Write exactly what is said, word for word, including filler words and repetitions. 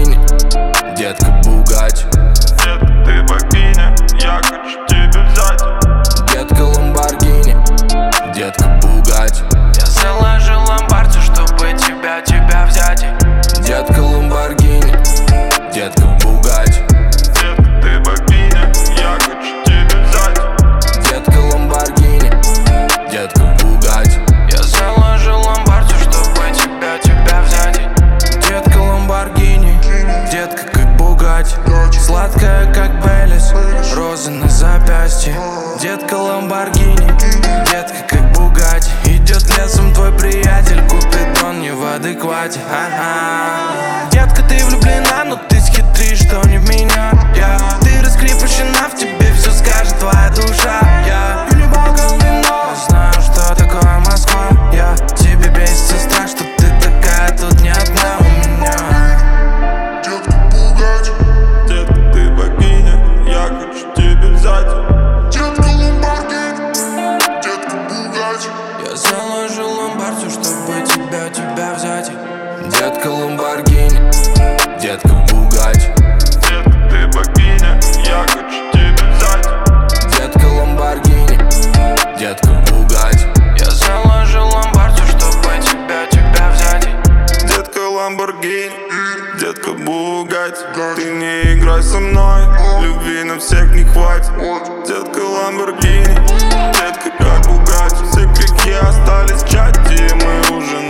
Ламборгини, детка Бугатти. Детка, ты богиня, я хочу тебя взять. Детка Ламборгини, детка Бугатти. Я заложил ломбард, чтобы тебя, тебя взять. Детка Ламборгини, детка Бугатти. Детка, ты богиня, я хочу тебя взять. Детка Ламборгини, детка Бугатти. Я заложил ломбард, чтобы тебя, тебя взять. Детка Ламборгини, детка как Бугатти. Сладкая как Беллис, розы на запястье. Детка Ламборгини, детка как Бугатти. Идет лесом твой приятель, купит он не в адеквате. Ага. Детка, ты влюблена, но ты схитришь, что не в меня. Я, ты раскрепощена, в тебе все скажет твоя душа. Я пью бокал вино, знаю, что такое Москва. Я тебе бесится страх, что ты такая тут не одна у меня. Детка Бугатти. Детка, ты богиня, я хочу тебя взять. Детка Ламборгини, детка Бугатти. Я заложил ломбард, чтобы тебя, тебя взять. Детка Ламборгини, детка Бугатти. Детка, ты богиня, я хочу тебя взять. Детка Ламборгини, детка Бугатти. Я заложил ломбард, чтобы тебя, тебя взять. Детка Ламборгини, детка Бугатти. Ты не играй со мной, любви на всех не хватит. Детка Ламборгини, детка как Бугатти. Все крики остались в чате, мы уже